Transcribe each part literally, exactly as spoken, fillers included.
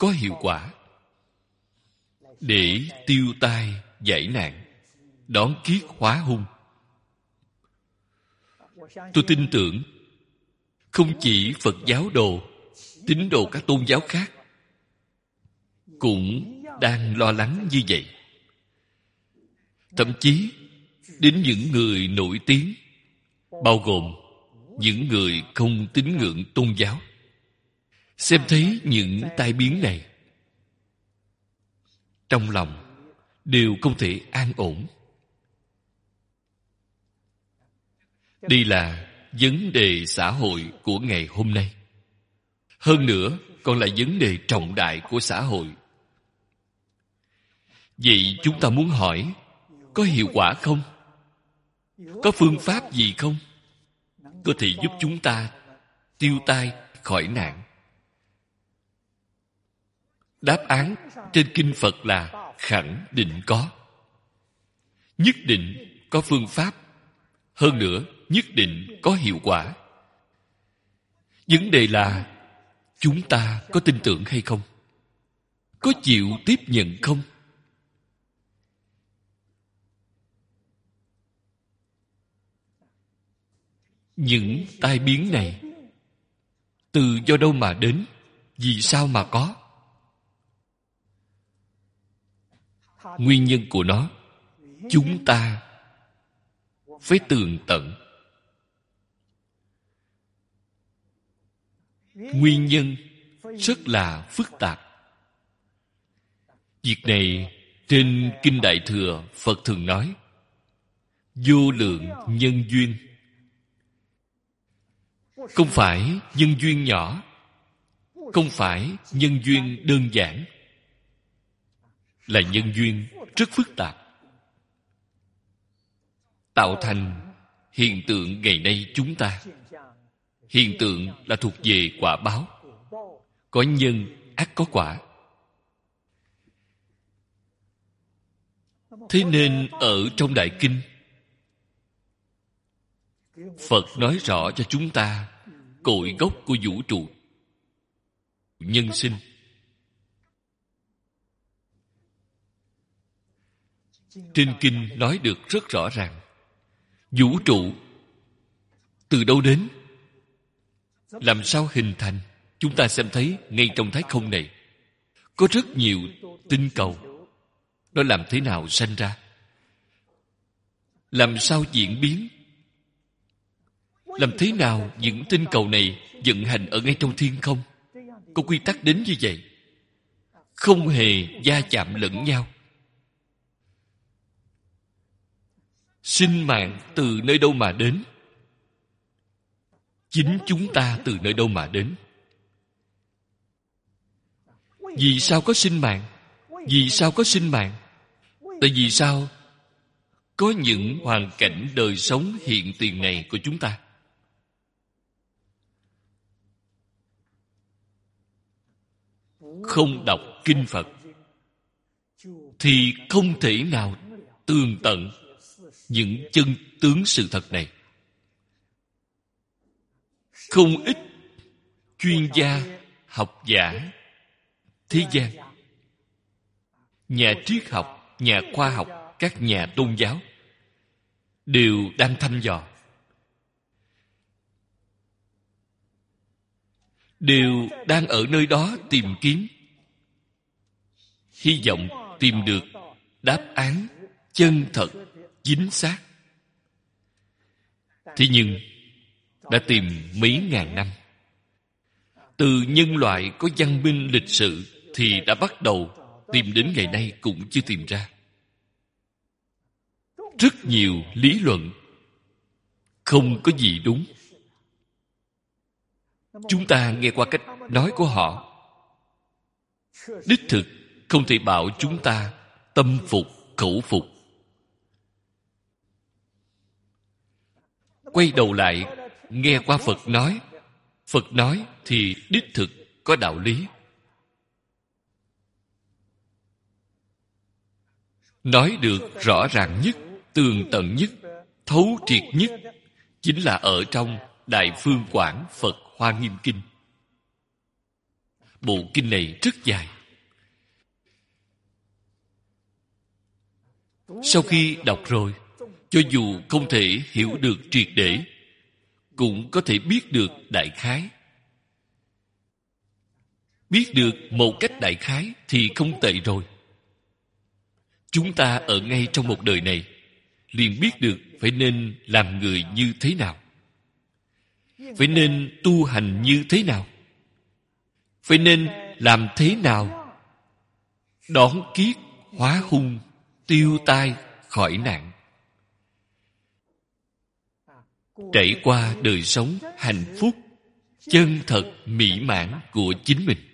có hiệu quả để tiêu tai giải nạn, đón kiết hóa hung. Tôi tin tưởng không chỉ Phật giáo đồ, tín đồ các tôn giáo khác cũng đang lo lắng như vậy. Thậm chí đến những người nổi tiếng, bao gồm những người không tín ngưỡng tôn giáo, xem thấy những tai biến này, trong lòng đều không thể an ổn. Đây là vấn đề xã hội của ngày hôm nay. Hơn nữa, còn là vấn đề trọng đại của xã hội. Vậy chúng ta muốn hỏi, có hiệu quả không? Có phương pháp gì không? Có thể giúp chúng ta tiêu tai khỏi nạn? Đáp án trên kinh Phật là khẳng định có. Nhất định có phương pháp. Hơn nữa, nhất định có hiệu quả. Vấn đề là chúng ta có tin tưởng hay không? Có chịu tiếp nhận không? Những tai biến này từ do đâu mà đến? Vì sao mà có? Nguyên nhân của nó chúng ta phải tường tận. Nguyên nhân rất là phức tạp. Việc này trên Kinh Đại Thừa Phật thường nói vô lượng nhân duyên. Không phải nhân duyên nhỏ, không phải nhân duyên đơn giản, là nhân duyên rất phức tạp, tạo thành hiện tượng ngày nay chúng ta. Hiện tượng là thuộc về quả báo. Có nhân ắt có quả. Thế nên ở trong Đại Kinh, Phật nói rõ cho chúng ta cội gốc của vũ trụ, nhân sinh. Trên Kinh nói được rất rõ ràng. Vũ trụ từ đâu đến? Làm sao hình thành? Chúng ta xem thấy ngay trong thái không này có rất nhiều tinh cầu. Nó làm thế nào sanh ra? Làm sao diễn biến? Làm thế nào những tinh cầu này vận hành ở ngay trong thiên không? Có quy tắc đến như vậy, không hề va chạm lẫn nhau. Sinh mạng từ nơi đâu mà đến? Chính chúng ta từ nơi đâu mà đến? Vì sao có sinh mạng? Vì sao có sinh mạng? Tại vì sao có những hoàn cảnh đời sống hiện tiền này của chúng ta? Không đọc kinh Phật thì không thể nào tường tận những chân tướng sự thật này. Không ít chuyên gia, học giả, thế gian, nhà triết học, nhà khoa học, các nhà tôn giáo đều đang thăm dò, đều đang ở nơi đó tìm kiếm, hy vọng tìm được đáp án chân thật, chính xác. Thế nhưng đã tìm mấy ngàn năm. Từ nhân loại có văn minh lịch sự thì đã bắt đầu tìm đến ngày nay cũng chưa tìm ra. Rất nhiều lý luận không có gì đúng. Chúng ta nghe qua cách nói của họ, đích thực không thể bảo chúng ta tâm phục khẩu phục. Quay đầu lại nghe qua Phật nói, Phật nói thì đích thực có đạo lý. Nói được rõ ràng nhất, tường tận nhất, thấu triệt nhất chính là ở trong Đại Phương Quảng Phật Hoa Nghiêm Kinh. Bộ kinh này rất dài. Sau khi đọc rồi, cho dù không thể hiểu được triệt để, cũng có thể biết được đại khái. Biết được một cách đại khái thì không tệ rồi. Chúng ta ở ngay trong một đời này liền biết được phải nên làm người như thế nào, phải nên tu hành như thế nào, phải nên làm thế nào đón kiết hóa hung, tiêu tai khỏi nạn, trải qua đời sống hạnh phúc chân thật mỹ mãn của chính mình.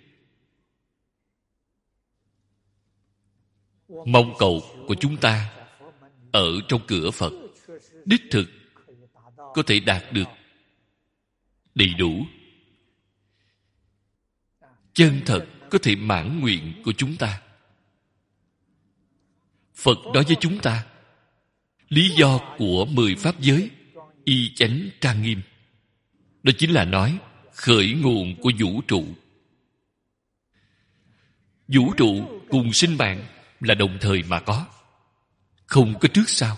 Mong cầu của chúng ta ở trong cửa Phật đích thực có thể đạt được đầy đủ, chân thật có thể mãn nguyện của chúng ta. Phật nói với chúng ta lý do của mười pháp giới y chánh trang nghiêm, đó chính là nói khởi nguồn của vũ trụ. Vũ trụ cùng sinh mạng là đồng thời mà có, không có trước sau.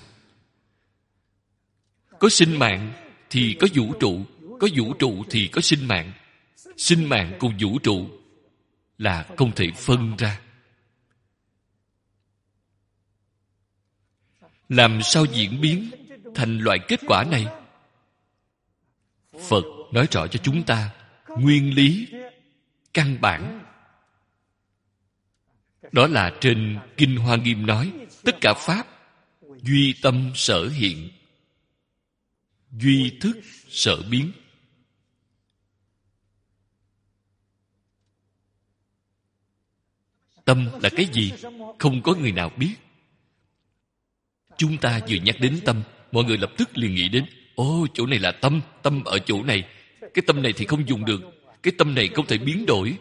Có sinh mạng thì có vũ trụ, có vũ trụ thì có sinh mạng. Sinh mạng cùng vũ trụ là không thể phân ra. Làm sao diễn biến thành loại kết quả này? Phật nói rõ cho chúng ta nguyên lý căn bản. Đó là trên Kinh Hoa Nghiêm nói, tất cả pháp duy tâm sở hiện, duy thức sở biến. Tâm là cái gì? Không có người nào biết. Chúng ta vừa nhắc đến tâm, mọi người lập tức liền nghĩ đến, ồ, chỗ này là tâm, tâm ở chỗ này. Cái tâm này thì không dùng được, cái tâm này không thể biến đổi.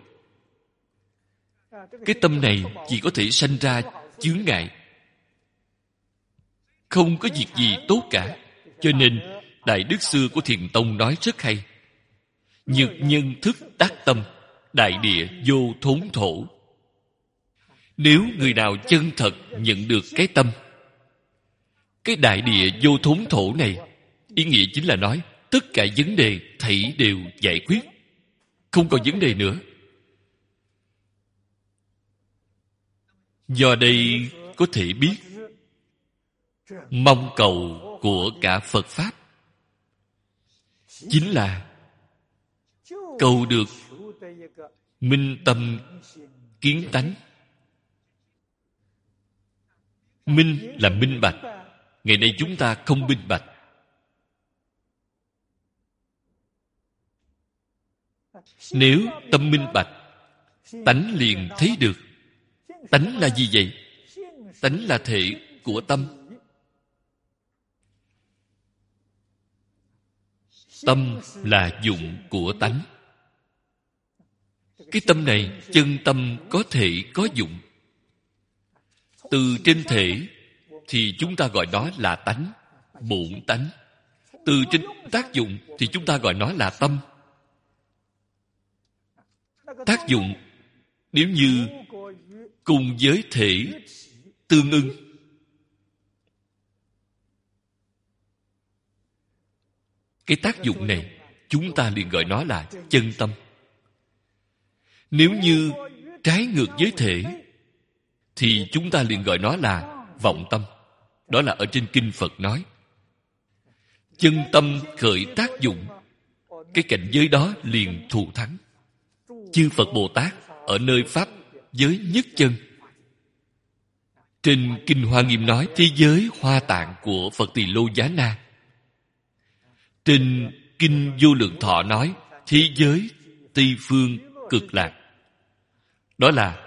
Cái tâm này chỉ có thể sanh ra chướng ngại, không có việc gì tốt cả. Cho nên Đại Đức Xưa của Thiền Tông nói rất hay: nhược nhân thức tác tâm, đại địa vô thốn thổ. Nếu người nào chân thật nhận được cái tâm, cái đại địa vô thốn thổ này, ý nghĩa chính là nói tất cả vấn đề thảy đều giải quyết, không còn vấn đề nữa. Do đây có thể biết mong cầu của cả Phật Pháp chính là cầu được minh tâm kiến tánh. Minh là minh bạch. Ngày nay chúng ta không minh bạch. Nếu tâm minh bạch, tánh liền thấy được. Tánh là gì vậy? Tánh là thể của tâm. Tâm là dụng của tánh. Cái tâm này, chân tâm có thể có dụng. Từ trên thể thì chúng ta gọi nó là tánh, bổn tánh. Từ trên tác dụng thì chúng ta gọi nó là tâm. Tác dụng nếu như cùng với thể tương ưng, cái tác dụng này chúng ta liền gọi nó là chân tâm. Nếu như trái ngược với thể thì chúng ta liền gọi nó là vọng tâm. Đó là ở trên kinh Phật nói chân tâm khởi tác dụng, cái cảnh giới đó liền thù thắng. Chư Phật Bồ Tát ở nơi pháp giới nhất chân, trên Kinh Hoa Nghiêm nói thế giới Hoa Tạng của Phật Tỳ Lô Giá Na. Trên Kinh Vô Lượng Thọ nói thế giới Tây Phương Cực Lạc. Đó là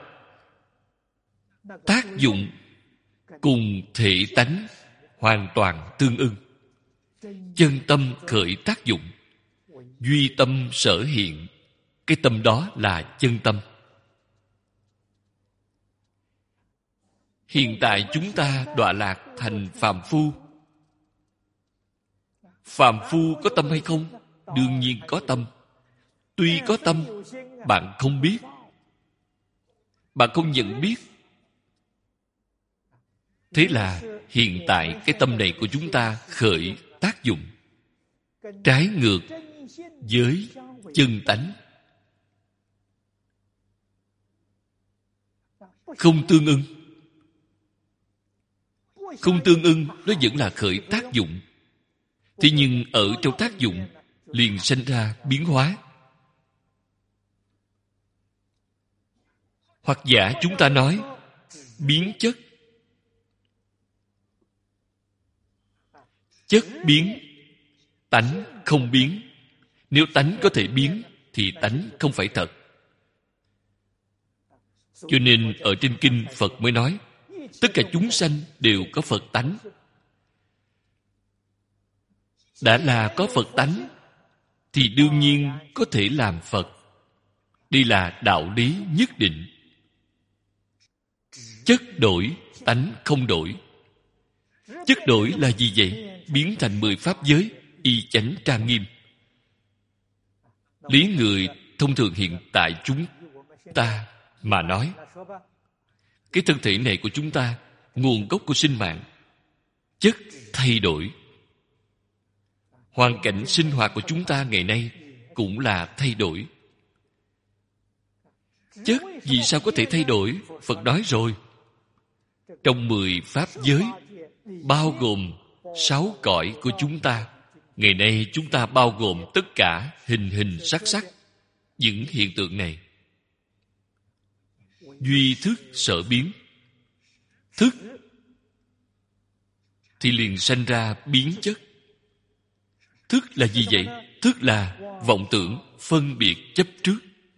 tác dụng cùng thể tánh hoàn toàn tương ưng. Chân tâm khởi tác dụng, duy tâm sở hiện. Cái tâm đó là chân tâm. Hiện tại chúng ta đọa lạc thành phàm phu. Phàm phu có tâm hay không? Đương nhiên có tâm. Tuy có tâm, bạn không biết, bạn không nhận biết. Thế là hiện tại cái tâm này của chúng ta khởi tác dụng trái ngược với chân tánh, không tương ưng. Không tương ưng nó vẫn là khởi tác dụng. Thế nhưng ở trong tác dụng liền sinh ra biến hóa. Hoặc giả chúng ta nói biến chất. Chất biến, tánh không biến. Nếu tánh có thể biến thì tánh không phải thật. Cho nên ở trên kinh Phật mới nói tất cả chúng sanh đều có Phật tánh. Đã là có Phật tánh thì đương nhiên có thể làm Phật. Đây là đạo lý nhất định. Chất đổi, tánh không đổi. Chất đổi là gì vậy? Biến thành mười pháp giới, y chánh trang nghiêm. Lý người thông thường hiện tại chúng ta mà nói, cái thân thể này của chúng ta, nguồn gốc của sinh mạng, chất thay đổi. Hoàn cảnh sinh hoạt của chúng ta ngày nay cũng là thay đổi. Chất vì sao có thể thay đổi? Phật nói rồi. Trong mười pháp giới, bao gồm sáu cõi của chúng ta. Ngày nay chúng ta bao gồm tất cả hình hình sắc sắc, những hiện tượng này. Duy thức sở biến. Thức thì liền sanh ra biến chất. Thức là gì vậy? Thức là vọng tưởng, phân biệt, chấp trước.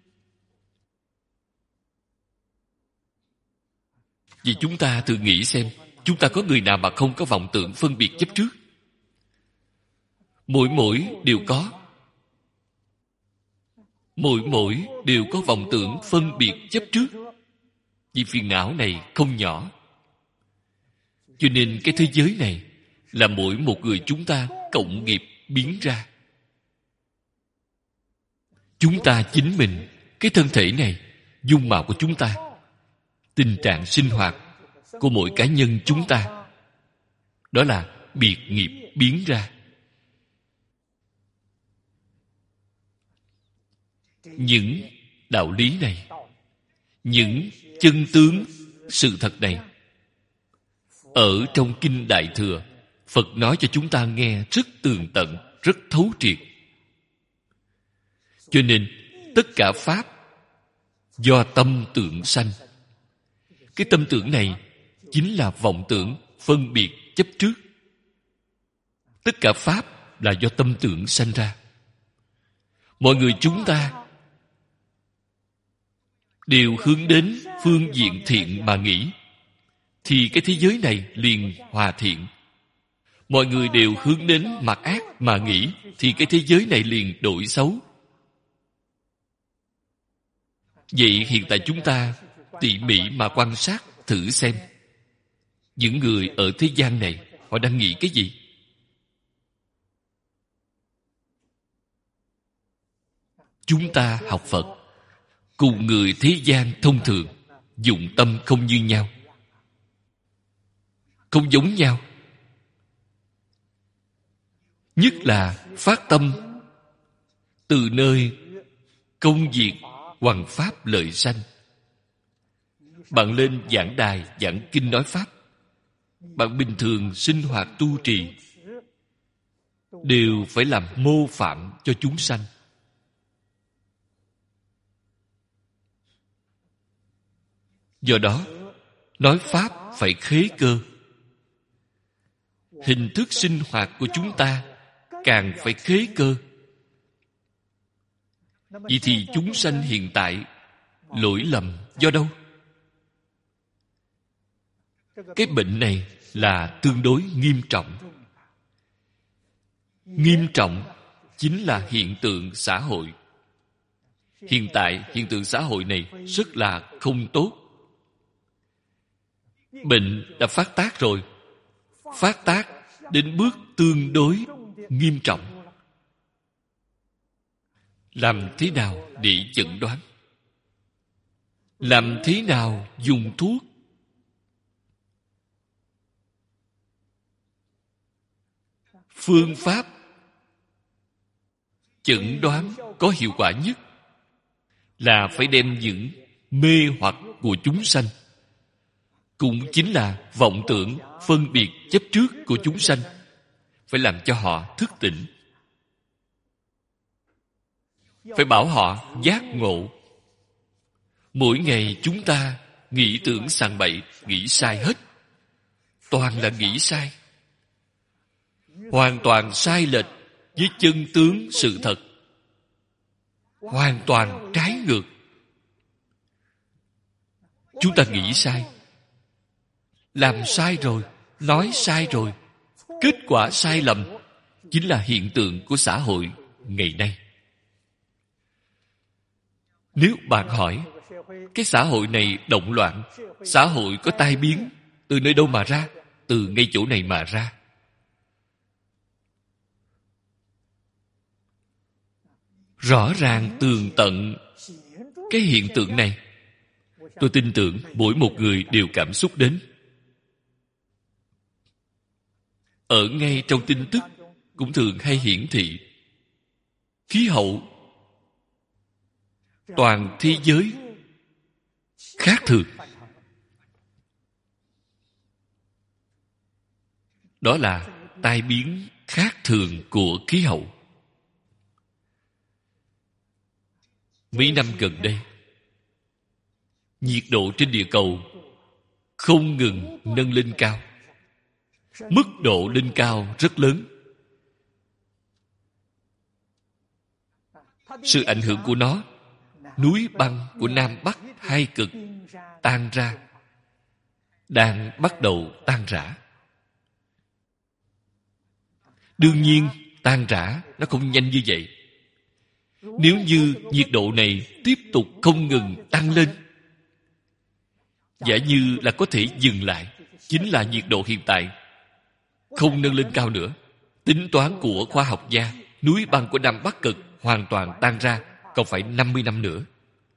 Vì chúng ta thử nghĩ xem, chúng ta có người nào mà không có vọng tưởng, phân biệt, chấp trước? Mỗi mỗi đều có. Mỗi mỗi đều có vọng tưởng, phân biệt, chấp trước. Vì phiền não này không nhỏ. Cho nên cái thế giới này là mỗi một người chúng ta cộng nghiệp biến ra. Chúng ta chính mình, cái thân thể này, dung mạo của chúng ta, tình trạng sinh hoạt của mỗi cá nhân chúng ta, đó là biệt nghiệp biến ra. Những đạo lý này, những chân tướng sự thật này, ở trong Kinh Đại Thừa, Phật nói cho chúng ta nghe rất tường tận, rất thấu triệt. Cho nên tất cả pháp do tâm tưởng sanh. Cái tâm tưởng này chính là vọng tưởng, phân biệt, chấp trước. Tất cả pháp là do tâm tưởng sanh ra. Mọi người chúng ta đều hướng đến phương diện thiện mà nghĩ, thì cái thế giới này liền hòa thiện. Mọi người đều hướng đến mặt ác mà nghĩ, thì cái thế giới này liền đổi xấu. Vậy hiện tại chúng ta tỉ mỉ mà quan sát thử xem, những người ở thế gian này họ đang nghĩ cái gì? Chúng ta học Phật cùng người thế gian thông thường dụng tâm không như nhau, không giống nhau. Nhất là phát tâm từ nơi công việc hoằng pháp lợi sanh. Bạn lên giảng đài giảng kinh nói pháp, bạn bình thường sinh hoạt tu trì đều phải làm mô phạm cho chúng sanh. Do đó, nói pháp phải khế cơ. Hình thức sinh hoạt của chúng ta càng phải khế cơ. Vậy thì chúng sanh hiện tại lỗi lầm do đâu? Cái bệnh này là tương đối nghiêm trọng. Nghiêm trọng chính là hiện tượng xã hội. Hiện tại hiện tượng xã hội này rất là không tốt. Bệnh đã phát tác rồi. Phát tác đến bước tương đối nghiêm trọng. Làm thế nào để chẩn đoán? làm thế nào dùng thuốc? Phương pháp chẩn đoán có hiệu quả nhất là phải đem những mê hoặc của chúng sanh, cũng chính là vọng tưởng, phân biệt, chấp trước của chúng sanh, phải làm cho họ thức tỉnh, phải bảo họ giác ngộ. Mỗi ngày chúng ta nghĩ tưởng sằng bậy, nghĩ sai hết, toàn là nghĩ sai, hoàn toàn sai lệch với chân tướng sự thật, hoàn toàn trái ngược. Chúng ta nghĩ sai, làm sai rồi, nói sai rồi, kết quả sai lầm chính là hiện tượng của xã hội ngày nay. Nếu bạn hỏi cái xã hội này động loạn, xã hội có tai biến, từ nơi đâu mà ra? Từ ngay chỗ này mà ra. Rõ ràng tường tận cái hiện tượng này, tôi tin tưởng mỗi một người đều cảm xúc đến. Ở ngay trong tin tức cũng thường hay hiển thị khí hậu toàn thế giới khác thường. Đó là tai biến khác thường của khí hậu. Mấy năm gần đây, nhiệt độ trên địa cầu không ngừng nâng lên cao. Mức độ lên cao rất lớn. Sự ảnh hưởng của nó, núi băng của Nam Bắc hai cực tan ra, đang bắt đầu tan rã. Đương nhiên, tan rã nó không nhanh như vậy. Nếu như nhiệt độ này tiếp tục không ngừng tăng lên, giả như là có thể dừng lại, chính là nhiệt độ hiện tại, không nâng lên cao nữa. Tính toán của khoa học gia, núi băng của Nam Bắc cực hoàn toàn tan ra, còn phải năm mươi năm nữa.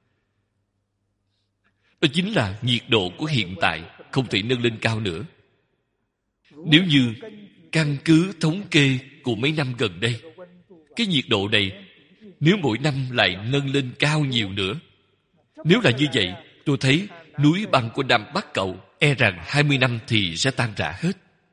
Đó chính là nhiệt độ của hiện tại, không thể nâng lên cao nữa. Nếu như căn cứ thống kê của mấy năm gần đây, cái nhiệt độ này nếu mỗi năm lại nâng lên cao nhiều nữa, nếu là như vậy, tôi thấy núi băng của Nam Bắc Cầu e rằng hai mươi năm thì sẽ tan rã hết.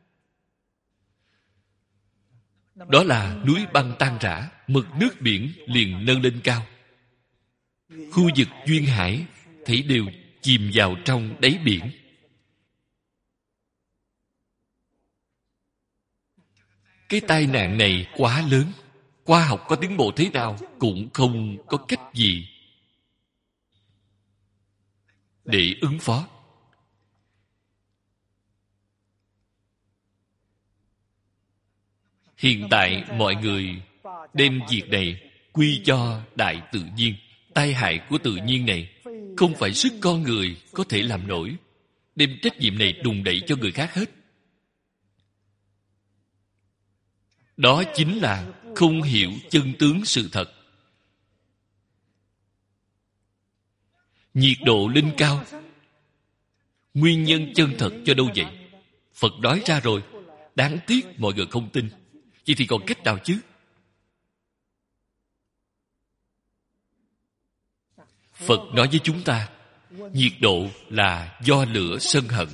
Đó là núi băng tan rã, mực nước biển liền nâng lên cao. Khu vực duyên hải thấy đều chìm vào trong đáy biển. Cái tai nạn này quá lớn. Khoa học có tiến bộ thế nào cũng không có cách gì để ứng phó. Hiện tại mọi người đem việc này quy cho đại tự nhiên. Tai hại của tự nhiên này không phải sức con người có thể làm nổi. Đem trách nhiệm này đùn đẩy cho người khác hết. Đó chính là không hiểu chân tướng sự thật. Nhiệt độ lên cao, nguyên nhân chân thật cho đâu vậy? Phật nói ra rồi, đáng tiếc mọi người không tin. Vậy thì còn cách nào chứ? Phật nói với chúng ta, nhiệt độ là do lửa sân hận.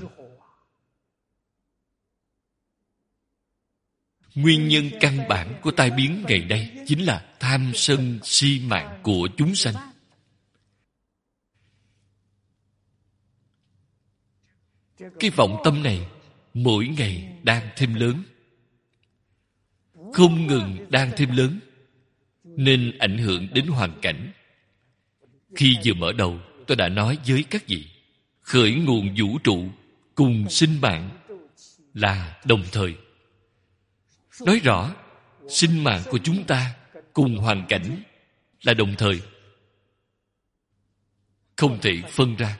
Nguyên nhân căn bản của tai biến ngày nay chính là tham sân si mạng của chúng sanh. Cái vọng tâm này mỗi ngày đang thêm lớn, không ngừng đang thêm lớn, nên ảnh hưởng đến hoàn cảnh. Khi vừa mở đầu, tôi đã nói với các vị, khởi nguồn vũ trụ cùng sinh mạng là đồng thời. Nói rõ, sinh mạng của chúng ta cùng hoàn cảnh là đồng thời, không thể phân ra.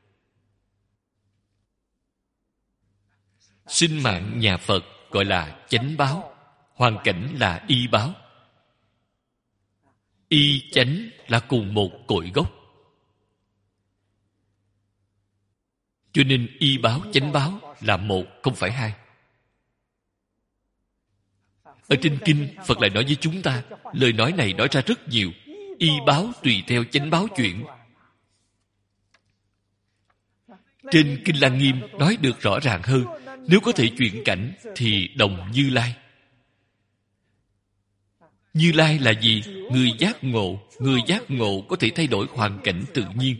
Sinh mạng nhà Phật gọi là chánh báo, hoàn cảnh là y báo. Y chánh là cùng một cội gốc. Cho nên y báo, chánh báo là một, không phải hai. Ở trên kinh, Phật lại nói với chúng ta, lời nói này nói ra rất nhiều. Y báo tùy theo chánh báo chuyển. Trên Kinh Lăng Nghiêm nói được rõ ràng hơn. Nếu có thể chuyển cảnh thì đồng Như Lai. Như Lai là gì? Người giác ngộ. Người giác ngộ có thể thay đổi hoàn cảnh tự nhiên.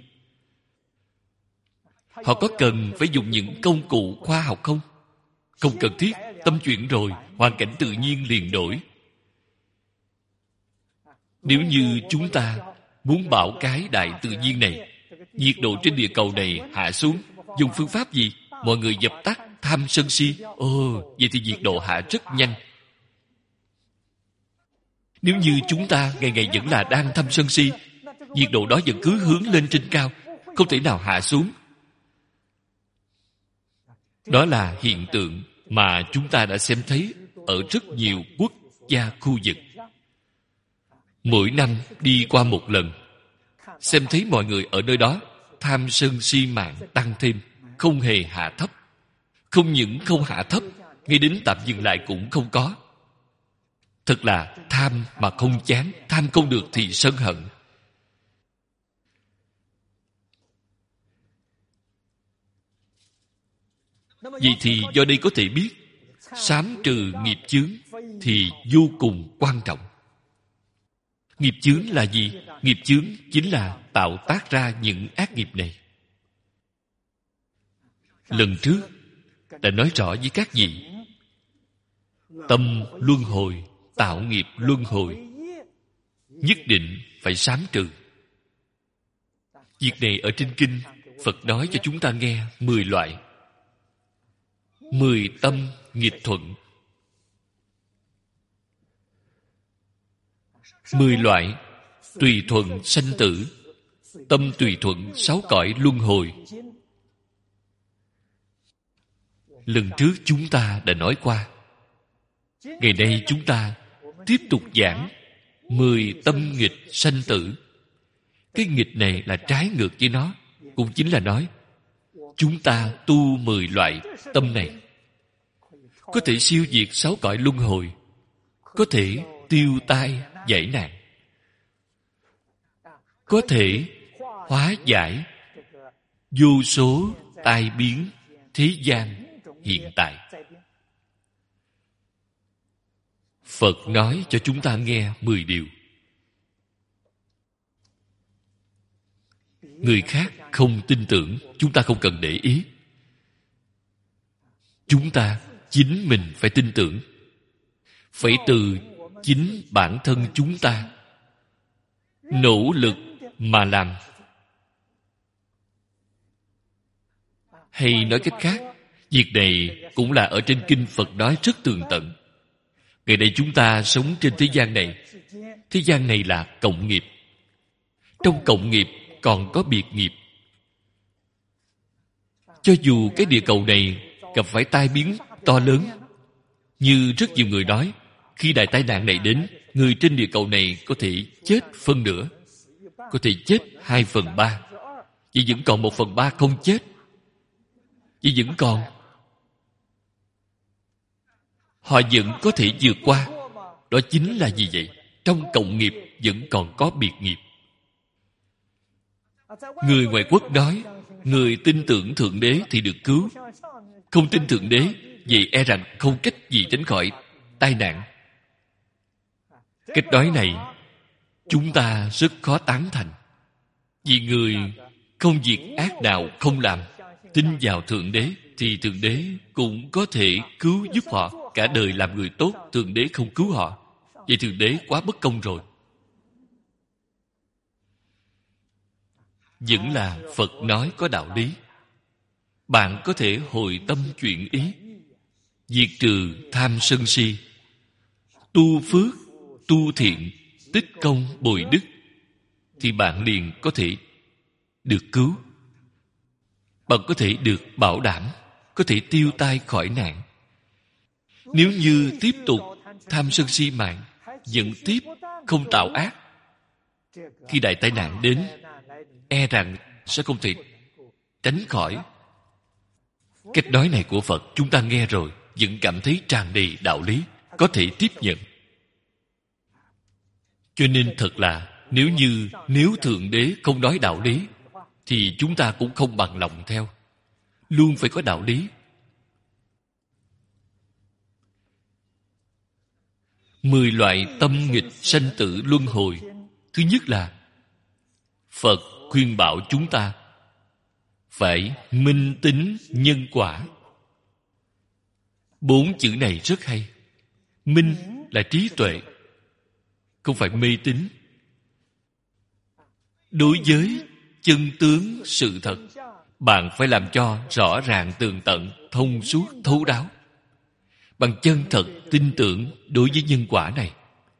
Họ có cần phải dùng những công cụ khoa học không? Không cần thiết. Tâm chuyển rồi, hoàn cảnh tự nhiên liền đổi. Nếu như chúng ta muốn bảo cái đại tự nhiên này, nhiệt độ trên địa cầu này hạ xuống, dùng phương pháp gì? Mọi người dập tắt tham sân si. Ồ, vậy thì nhiệt độ hạ rất nhanh. Nếu như chúng ta ngày ngày vẫn là đang tham sân si, nhiệt độ đó vẫn cứ hướng lên trên cao, không thể nào hạ xuống. Đó là hiện tượng mà chúng ta đã xem thấy ở rất nhiều quốc gia khu vực. Mỗi năm đi qua một lần, xem thấy mọi người ở nơi đó tham sân si mạng tăng thêm, không hề hạ thấp. Không những không hạ thấp, ngay đến tạm dừng lại cũng không có. Thật là tham mà không chán, tham không được thì sân hận. Vậy thì do đây có thể biết, sám trừ nghiệp chướng thì vô cùng quan trọng. Nghiệp chướng là gì? Nghiệp chướng chính là tạo tác ra những ác nghiệp này. Lần trước đã nói rõ với các vị, tâm luân hồi, tạo nghiệp luân hồi, nhất định phải sám trừ. Việc này ở trên kinh Phật nói cho chúng ta nghe mười loại. Mười tâm nghịch thuận. Mười loại tùy thuận sanh tử, tâm tùy thuận sáu cõi luân hồi. Lần trước chúng ta đã nói qua. Ngày nay chúng ta tiếp tục giảng mười tâm nghịch sanh tử. Cái nghịch này là trái ngược với nó. Cũng chính là nói chúng ta tu mười loại tâm này, có thể siêu diệt sáu cõi luân hồi, có thể tiêu tai giải nạn, có thể hóa giải vô số tai biến thế gian hiện tại. Phật nói cho chúng ta nghe mười điều. Người khác không tin tưởng, chúng ta không cần để ý. Chúng ta chính mình phải tin tưởng. Phải từ chính bản thân chúng ta nỗ lực mà làm. Hay nói cách khác, việc này cũng là ở trên kinh Phật nói rất tường tận. Ngày nay chúng ta sống trên thế gian này. Thế gian này là cộng nghiệp. Trong cộng nghiệp còn có biệt nghiệp. Cho dù cái địa cầu này gặp phải tai biến to lớn, như rất nhiều người nói, khi đại tai nạn này đến, người trên địa cầu này có thể chết phân nửa, có thể chết hai phần ba. Chỉ vẫn còn một phần ba không chết. Chỉ vẫn còn. Họ vẫn có thể vượt qua. Đó chính là gì vậy? Trong cộng nghiệp vẫn còn có biệt nghiệp. Người ngoại quốc nói, người tin tưởng Thượng Đế thì được cứu. Không tin Thượng Đế, vậy e rằng không cách gì tránh khỏi tai nạn. Cách nói này, chúng ta rất khó tán thành. Vì người không việc ác nào không làm, tin vào Thượng Đế, thì Thượng Đế cũng có thể cứu giúp họ. Cả đời làm người tốt, Thượng Đế không cứu họ. Vậy Thượng Đế quá bất công rồi. Vẫn là Phật nói có đạo lý. Bạn có thể hồi tâm chuyển ý, diệt trừ tham sân si, tu phước, tu thiện, tích công bồi đức, thì bạn liền có thể được cứu. Bạn có thể được bảo đảm, có thể tiêu tai khỏi nạn. Nếu như tiếp tục tham sân si mạng, vẫn tiếp không tạo ác, khi đại tai nạn đến, e rằng sẽ không thể tránh khỏi. Cách nói này của Phật chúng ta nghe rồi vẫn cảm thấy tràn đầy đạo lý, có thể tiếp nhận. Cho nên thật là nếu như nếu Thượng Đế không nói đạo lý thì chúng ta cũng không bằng lòng theo. Luôn phải có đạo lý. Mười loại tâm nghịch sanh tử luân hồi. Thứ nhất là Phật khuyên bảo chúng ta phải minh tín nhân quả. Bốn chữ này rất hay. Minh là trí tuệ, không phải mê tín. Đối với chân tướng sự thật, bạn phải làm cho rõ ràng tường tận, thông suốt, thấu đáo, bằng chân thật tin tưởng đối với nhân quả này.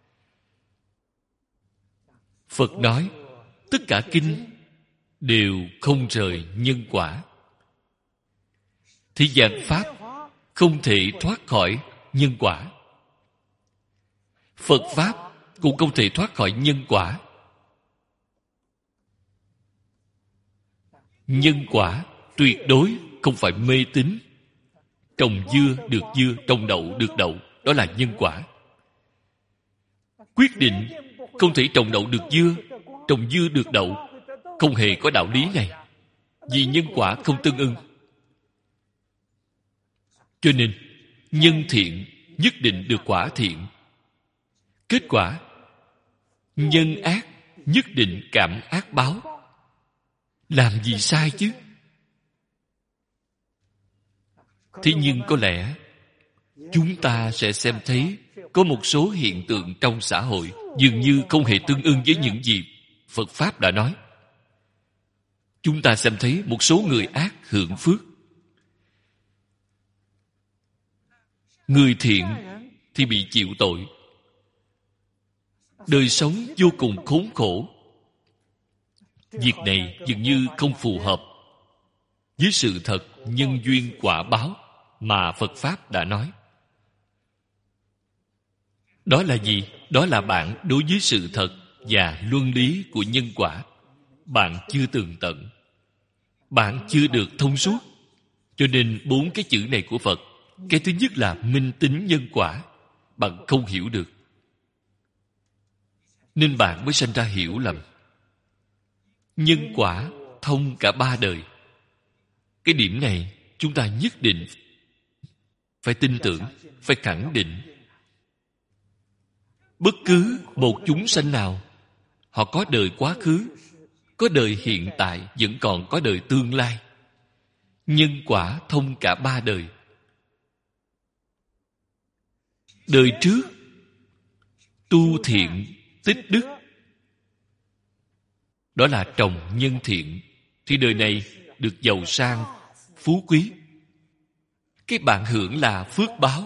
Phật nói tất cả kinh đều không rời nhân quả. Thế gian pháp không thể thoát khỏi nhân quả. Phật pháp cũng không thể thoát khỏi nhân quả. Nhân quả tuyệt đối không phải mê tín. Trồng dưa được dưa, trồng đậu được đậu, đó là nhân quả. Quyết định không thể trồng đậu được dưa, trồng dưa được đậu, không hề có đạo lý này, vì nhân quả không tương ưng. Cho nên nhân thiện nhất định được quả thiện. Kết quả nhân ác nhất định cảm ác báo. Làm gì sai chứ? Thế nhưng có lẽ chúng ta sẽ xem thấy có một số hiện tượng trong xã hội dường như không hề tương ưng với những gì Phật Pháp đã nói. Chúng ta xem thấy một số người ác hưởng phước, người thiện thì bị chịu tội, đời sống vô cùng khốn khổ. Việc này dường như không phù hợp với sự thật nhân duyên quả báo mà Phật Pháp đã nói. Đó là gì? Đó là bạn đối với sự thật và luân lý của nhân quả bạn chưa tường tận, bạn chưa được thông suốt. Cho nên bốn cái chữ này của Phật, cái thứ nhất là minh tín nhân quả, bạn không hiểu được, nên bạn mới sanh ra hiểu lầm. Nhân quả thông cả ba đời. Cái điểm này chúng ta nhất định phải tin tưởng, phải khẳng định. Bất cứ một chúng sanh nào, họ có đời quá khứ, có đời hiện tại, vẫn còn có đời tương lai. Nhân quả thông cả ba đời. Đời trước tu thiện tích đức, đó là trồng nhân thiện, thì đời này được giàu sang phú quý. Cái bạn hưởng là phước báo.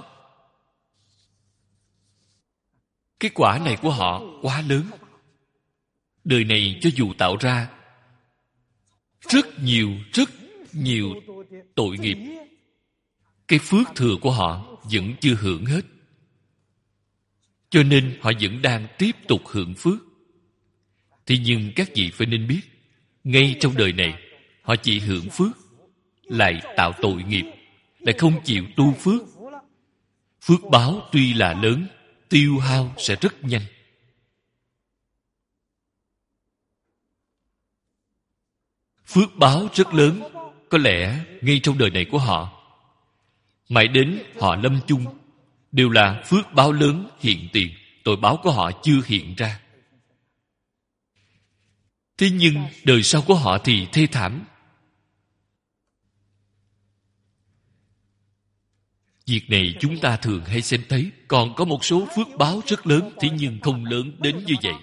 Cái quả này của họ quá lớn. Đời này cho dù tạo ra rất nhiều, rất nhiều tội nghiệp, cái phước thừa của họ vẫn chưa hưởng hết. Cho nên họ vẫn đang tiếp tục hưởng phước. Thế nhưng các vị phải nên biết, ngay trong đời này, họ chỉ hưởng phước, lại tạo tội nghiệp, lại không chịu tu phước. Phước báo tuy là lớn, tiêu hao sẽ rất nhanh. Phước báo rất lớn, có lẽ ngay trong đời này của họ, mãi đến họ lâm chung, đều là phước báo lớn hiện tiền, tội báo của họ chưa hiện ra. Thế nhưng đời sau của họ thì thê thảm. Việc này chúng ta thường hay xem thấy. Còn có một số phước báo rất lớn, thế nhưng không lớn đến như vậy.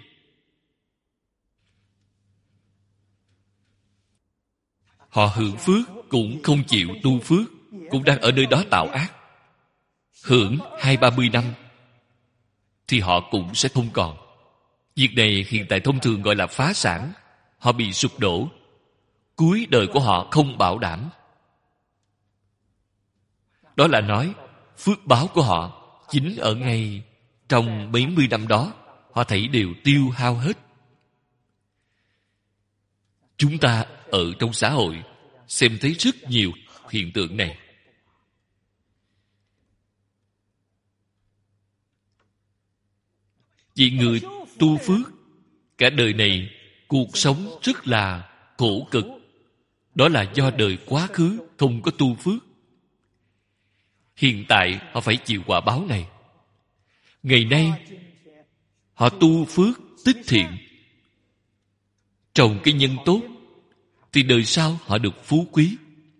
Họ hưởng phước cũng không chịu tu phước, cũng đang ở nơi đó tạo ác. Hưởng hai ba mươi năm thì họ cũng sẽ không còn. Việc này hiện tại thông thường gọi là phá sản. Họ bị sụp đổ, cuối đời của họ không bảo đảm. Đó là nói phước báo của họ chính ở ngay trong mấy mươi năm đó, họ thấy đều tiêu hao hết. Chúng ta ở trong xã hội xem thấy rất nhiều hiện tượng này. Vì người tu phước, cả đời này cuộc sống rất là khổ cực. Đó là do đời quá khứ không có tu phước. Hiện tại họ phải chịu quả báo này. Ngày nay họ tu phước tích thiện, trồng cái nhân tốt, thì đời sau họ được phú quý.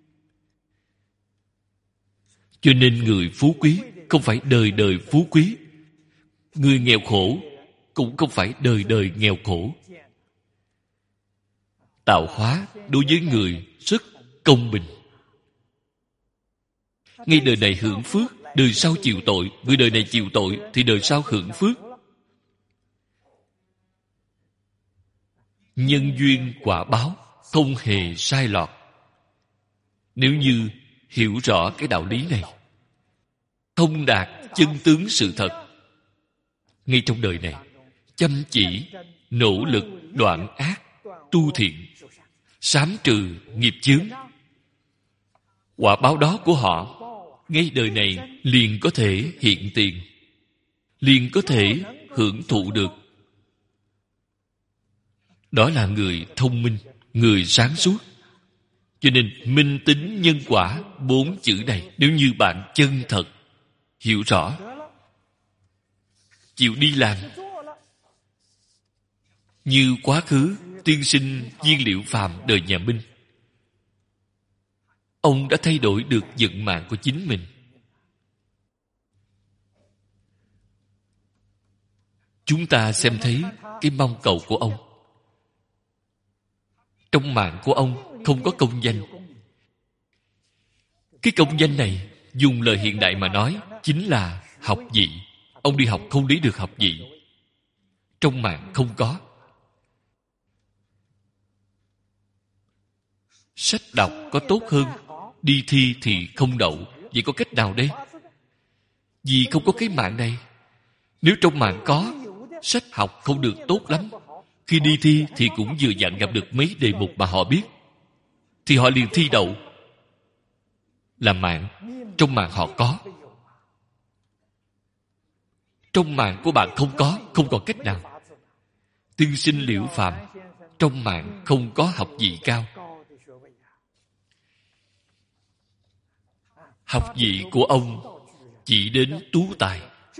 Cho nên người phú quý không phải đời đời phú quý, người nghèo khổ cũng không phải đời đời nghèo khổ. Tạo hóa đối với người rất công bình. Ngay đời này hưởng phước, đời sau chịu tội. Người đời này chịu tội thì đời sau hưởng phước. Nhân duyên quả báo không hề sai lọt. Nếu như hiểu rõ cái đạo lý này, thông đạt chân tướng sự thật, ngay trong đời này chăm chỉ nỗ lực đoạn ác tu thiện, sám trừ nghiệp chướng, quả báo đó của họ ngay đời này liền có thể hiện tiền, liền có thể hưởng thụ được. Đó là người thông minh, người sáng suốt. Cho nên minh tính nhân quả bốn chữ này, nếu như bạn chân thật hiểu rõ, chịu đi làm. Như quá khứ tiên sinh Viên Liệu Phàm đời nhà Minh, ông đã thay đổi được vận mạng của chính mình. Chúng ta xem thấy cái mong cầu của ông. Trong mạng của ông không có công danh. Cái công danh này dùng lời hiện đại mà nói chính là học vị. Ông đi học không lấy được học vị. Trong mạng không có. Sách đọc có tốt hơn, đi thi thì không đậu. Vậy có cách nào đây? Vì không có cái mạng này. Nếu trong mạng có, sách học không được tốt lắm, khi đi thi thì cũng vừa dặn gặp được mấy đề mục mà họ biết, thì họ liền thi đậu. Là mạng. Trong mạng họ có. Trong mạng của bạn không có, không còn cách nào. Tiên sinh Liễu Phàm trong mạng không có học vị cao. Học vị của ông chỉ đến tú tài.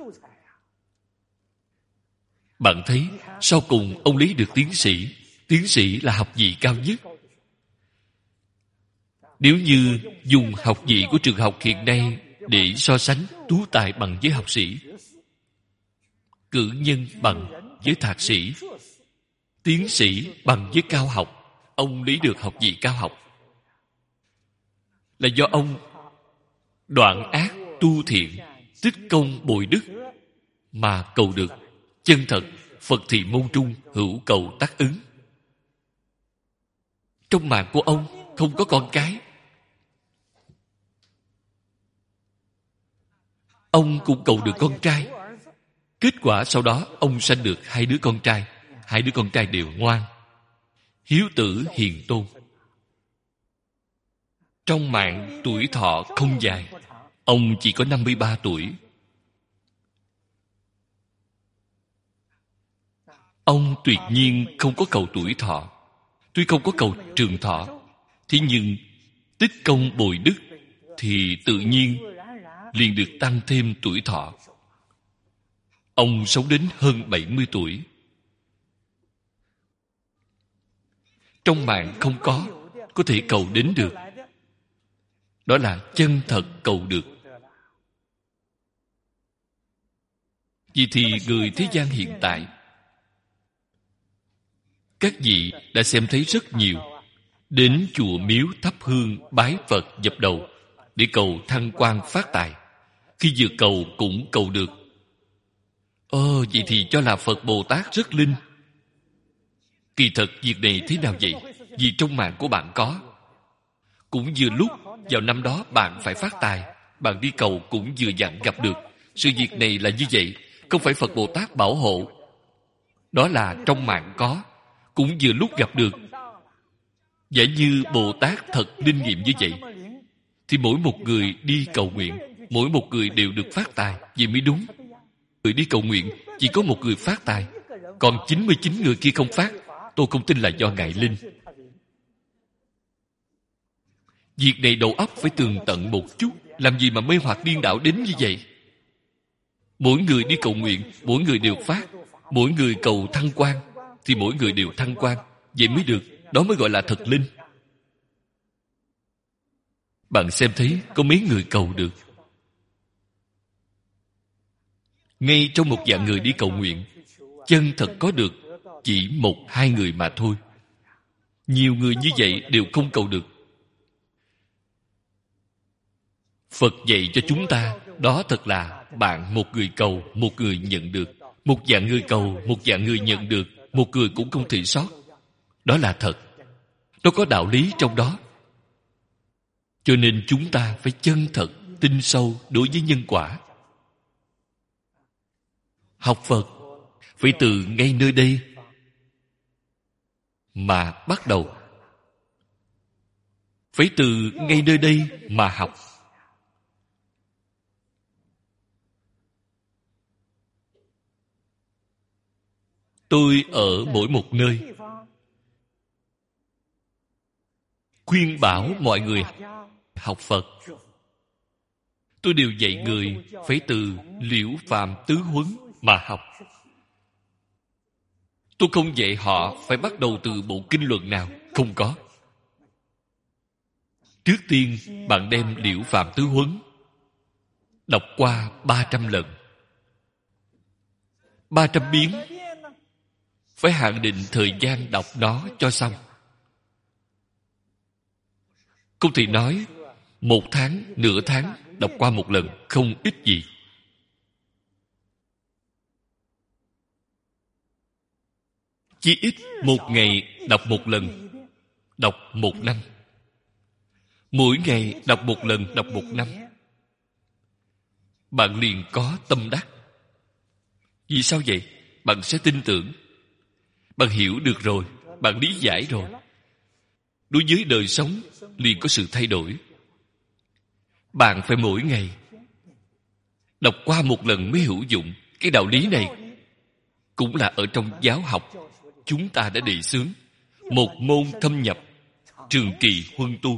Bạn thấy sau cùng ông lấy được tiến sĩ. Tiến sĩ là học vị cao nhất. Nếu như dùng học vị của trường học hiện nay để so sánh tú tài bằng với học sĩ, cử nhân bằng với thạc sĩ, tiến sĩ bằng với cao học, ông lấy được học vị cao học là do ông đoạn ác tu thiện, tích công bồi đức mà cầu được. Chân thật Phật thì môn trung, hữu cầu tác ứng. Trong mạng của ông không có con cái. Ông cũng cầu được con trai. Kết quả sau đó ông sanh được hai đứa con trai. Hai đứa con trai đều ngoan, hiếu tử hiền tôn. Trong mạng tuổi thọ không dài. Ông chỉ có năm mươi ba tuổi. Ông tuyệt nhiên không có cầu tuổi thọ. Tuy không có cầu trường thọ, thế nhưng tích công bồi đức thì tự nhiên liền được tăng thêm tuổi thọ. Ông sống đến hơn bảy mươi tuổi. Trong mạng không có, có thể cầu đến được. Đó là chân thật cầu được. Vì thì người thế gian hiện tại, các vị đã xem thấy rất nhiều đến chùa miếu thắp hương bái Phật dập đầu để cầu thăng quan phát tài. Khi vừa cầu cũng cầu được. Ơ, vậy thì cho là Phật Bồ Tát rất linh. Kỳ thật việc này thế nào vậy? Vì trong mạng của bạn có. Cũng vừa lúc vào năm đó bạn phải phát tài, bạn đi cầu cũng vừa dặn gặp được. Sự việc này là như vậy, không phải Phật Bồ Tát bảo hộ. Đó là trong mạng có, cũng vừa lúc gặp được. Giả như Bồ Tát thật linh nghiệm như vậy, thì mỗi một người đi cầu nguyện, mỗi một người đều được phát tài, vậy mới đúng. người đi cầu nguyện, chỉ có một người phát tài, còn chín mươi chín người kia không phát. Tôi không tin là do ngài linh. Việc này đầu óc phải tường tận một chút. Làm gì mà mê hoặc điên đảo đến như vậy? Mỗi người đi cầu nguyện, mỗi người đều phát. Mỗi người cầu thăng quan, thì mỗi người đều thăng quan. Vậy mới được. Đó mới gọi là thật linh. Bạn xem thấy có mấy người cầu được. Ngay trong một dạng người đi cầu nguyện, chân thật có được chỉ một hai người mà thôi. Nhiều người như vậy đều không cầu được. Phật dạy cho chúng ta, đó thật là bạn một người cầu, một người nhận được. Một dạng người cầu, một dạng người nhận được, một người cũng không thể sót. Đó là thật. Nó có đạo lý trong đó. Cho nên chúng ta phải chân thật, tin sâu đối với nhân quả. Học Phật phải từ ngay nơi đây mà bắt đầu. Phải từ ngay nơi đây mà học. Tôi ở mỗi một nơi khuyên bảo mọi người học Phật. Tôi đều dạy người phải từ Liễu Phàm Tứ Huấn mà học. Tôi không dạy họ phải bắt đầu từ bộ kinh luận nào. Không có. Trước tiên, bạn đem Liễu Phàm Tứ Huấn đọc qua ba trăm lần. Ba trăm biến. Phải hạn định thời gian đọc nó cho xong. Không thể nói một tháng, nửa tháng đọc qua một lần, không ít gì. Chỉ ít một ngày đọc một lần, đọc một năm. Mỗi ngày đọc một lần, đọc một năm. Bạn liền có tâm đắc. Vì sao vậy? Bạn sẽ tin tưởng. Bạn hiểu được rồi, bạn lý giải rồi. Đối với đời sống liền có sự thay đổi. Bạn phải mỗi ngày đọc qua một lần mới hữu dụng. Cái đạo lý này cũng là ở trong giáo học chúng ta đã đề xướng. Một môn thâm nhập, trường kỳ huân tu.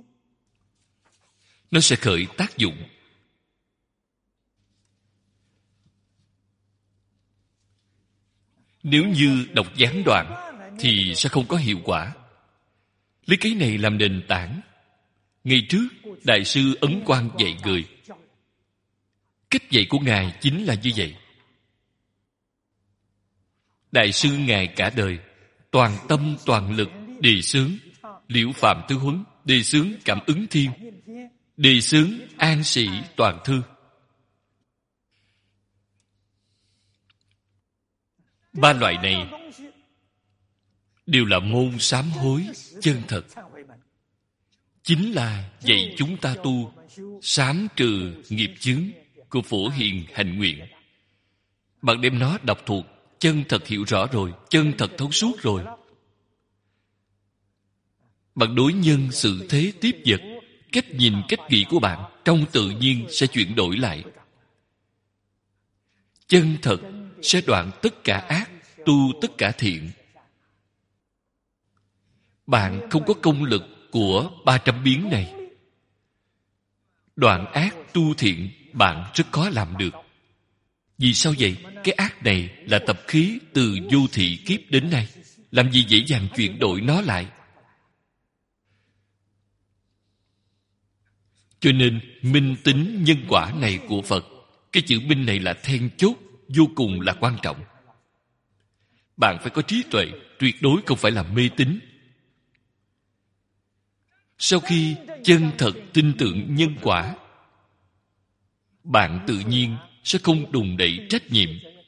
Nó sẽ khởi tác dụng. Nếu như đọc gián đoạn thì sẽ không có hiệu quả. Lấy cái này làm nền tảng. Ngày trước, Đại sư Ấn Quang dạy người. Cách dạy của Ngài chính là như vậy. Đại sư Ngài cả đời toàn tâm toàn lực đề xướng Liễu Phàm Tứ Huấn, đề xướng Cảm Ứng Thiên, đề xướng An Sĩ Toàn Thư. Ba loại này đều là môn sám hối chân thật. Chính là dạy chúng ta tu sám trừ nghiệp chướng của Phổ Hiền hành nguyện. Bạn đem nó đọc thuộc, chân thật hiểu rõ rồi, chân thật thấu suốt rồi. Bạn đối nhân sự thế tiếp vật, cách nhìn cách nghĩ của bạn trong tự nhiên sẽ chuyển đổi lại. Chân thật sẽ đoạn tất cả ác, tu tất cả thiện. Bạn không có công lực của ba trăm biến này. Đoạn ác tu thiện bạn rất khó làm được. Vì sao vậy? Cái ác này là tập khí từ vô thị kiếp đến nay. Làm gì dễ dàng chuyển đổi nó lại? Cho nên minh tính nhân quả này của Phật, cái chữ minh này là then chốt, vô cùng là quan trọng. Bạn phải có trí tuệ, tuyệt đối không phải là mê tín. Sau khi chân thật tin tưởng nhân quả, bạn tự nhiên sẽ không đùn đẩy trách nhiệm.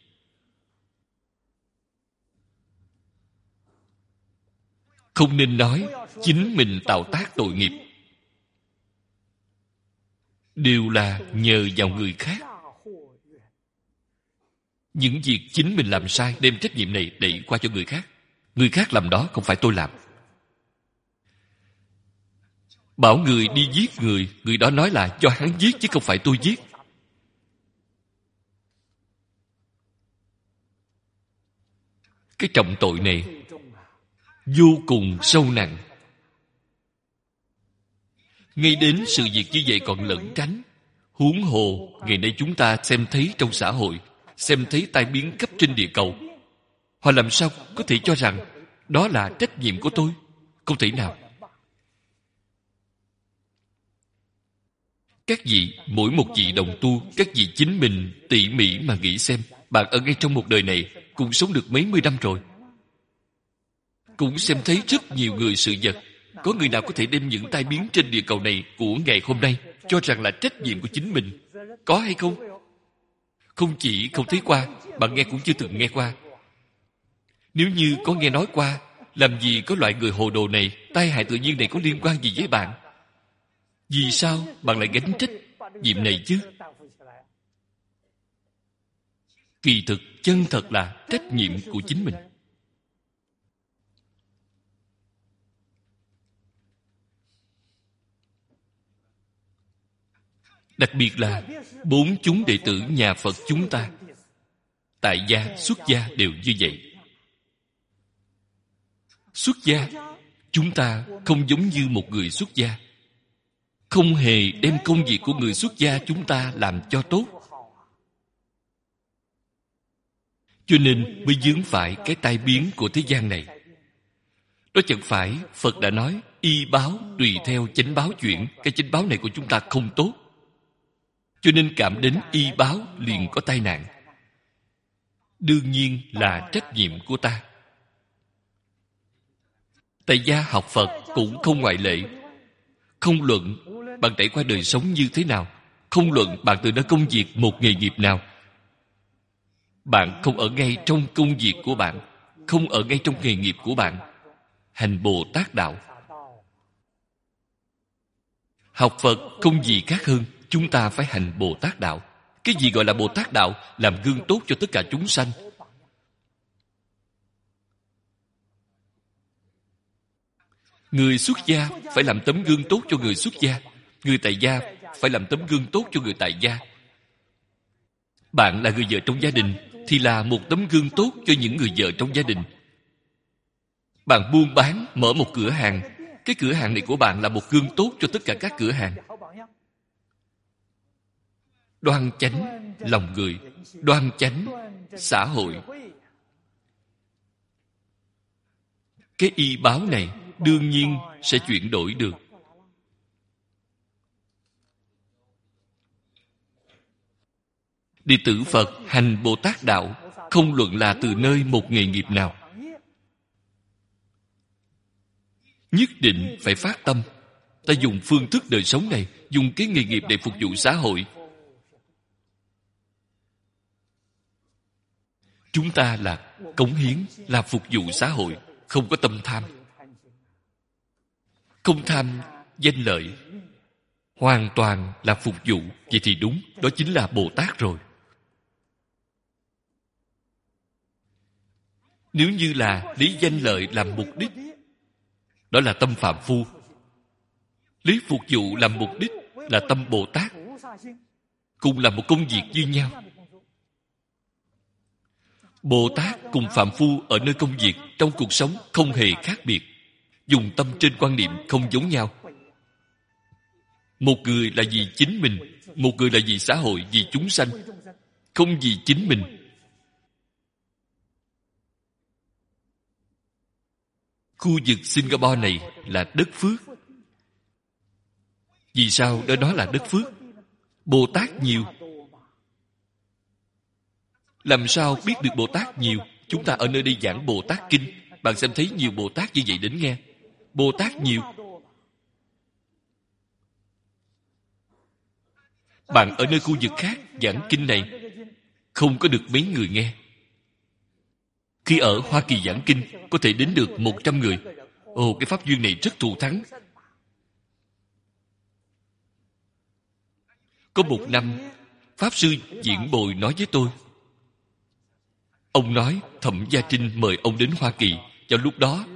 Không nên nói chính mình tạo tác tội nghiệp, đều là nhờ vào người khác. Những việc chính mình làm sai, đem trách nhiệm này đẩy qua cho người khác. Người khác làm đó, không phải tôi làm. Bảo người đi giết người, người đó nói là do hắn giết chứ không phải tôi giết. Cái trọng tội này vô cùng sâu nặng. Ngay đến sự việc như vậy còn lẩn tránh, huống hồ ngày nay chúng ta xem thấy trong xã hội, xem thấy tai biến khắp trên địa cầu. Họ làm sao có thể cho rằng đó là trách nhiệm của tôi? Không thể nào. Các vị, mỗi một vị đồng tu, các vị chính mình tỉ mỉ mà nghĩ xem, bạn ở ngay trong một đời này cũng sống được mấy mươi năm rồi, cũng xem thấy rất nhiều người sự vật. Có người nào có thể đem những tai biến trên địa cầu này của ngày hôm nay cho rằng là trách nhiệm của chính mình? Có hay không? Không chỉ không thấy qua, bạn nghe cũng chưa từng nghe qua. Nếu như có nghe nói qua, làm gì có loại người hồ đồ này, tai hại tự nhiên này có liên quan gì với bạn? Vì sao bạn lại gánh trách nhiệm này chứ? Kỳ thực chân thật là trách nhiệm của chính mình. Đặc biệt là bốn chúng đệ tử nhà Phật chúng ta, tại gia, xuất gia đều như vậy. Xuất gia, chúng ta không giống như một người xuất gia, không hề đem công việc của người xuất gia chúng ta làm cho tốt, cho nên mới vướng phải cái tai biến của thế gian này. Đó chẳng phải Phật đã nói y báo tùy theo chánh báo chuyển. Cái chánh báo này của chúng ta không tốt, cho nên cảm đến y báo liền có tai nạn. Đương nhiên là trách nhiệm của ta. Tại gia học Phật cũng không ngoại lệ. Không luận bạn trải qua đời sống như thế nào, không luận bạn từ đó công việc một nghề nghiệp nào, bạn không ở ngay trong công việc của bạn, không ở ngay trong nghề nghiệp của bạn, hành Bồ Tát đạo. Học Phật không gì khác hơn chúng ta phải hành Bồ Tát đạo. Cái gì gọi là Bồ Tát đạo? Làm gương tốt cho tất cả chúng sanh. Người xuất gia phải làm tấm gương tốt cho người xuất gia, người tại gia phải làm tấm gương tốt cho người tại gia. Bạn là người vợ trong gia đình thì là một tấm gương tốt cho những người vợ trong gia đình. Bạn buôn bán, mở một cửa hàng, cái cửa hàng này của bạn là một gương tốt cho tất cả các cửa hàng. Đoan chánh lòng người, đoan chánh xã hội. Cái y báo này đương nhiên sẽ chuyển đổi được. Đệ tử Phật hành Bồ Tát đạo không luận là từ nơi một nghề nghiệp nào, nhất định phải phát tâm. Ta dùng phương thức đời sống này, dùng cái nghề nghiệp để phục vụ xã hội. Chúng ta là cống hiến, là phục vụ xã hội, không có tâm tham. Không tham danh lợi, hoàn toàn là phục vụ. Vậy thì đúng, đó chính là Bồ Tát rồi. Nếu như là lấy danh lợi làm mục đích, đó là tâm phàm phu. Lấy phục vụ làm mục đích là tâm Bồ Tát. Cùng là một công việc như nhau. Bồ Tát cùng phàm phu ở nơi công việc, trong cuộc sống không hề khác biệt. Dùng tâm trên quan niệm không giống nhau. Một người là vì chính mình, một người là vì xã hội, vì chúng sanh, không vì chính mình. Khu vực Singapore này là đất phước. Vì sao đó đó là đất phước? Bồ Tát nhiều. Làm sao biết được Bồ Tát nhiều? Chúng ta ở nơi đây giảng Bồ Tát Kinh, bạn xem thấy nhiều Bồ Tát như vậy đến nghe. Bồ Tát nhiều. Bạn ở nơi khu vực khác giảng kinh này không có được mấy người nghe. Khi ở Hoa Kỳ giảng kinh có thể đến được một trăm người. Ồ, cái pháp duyên này rất thù thắng. Có một năm, Pháp Sư Diễn Bồi nói với tôi. Ông nói Thẩm Gia Trinh mời ông đến Hoa Kỳ. Vào lúc đó,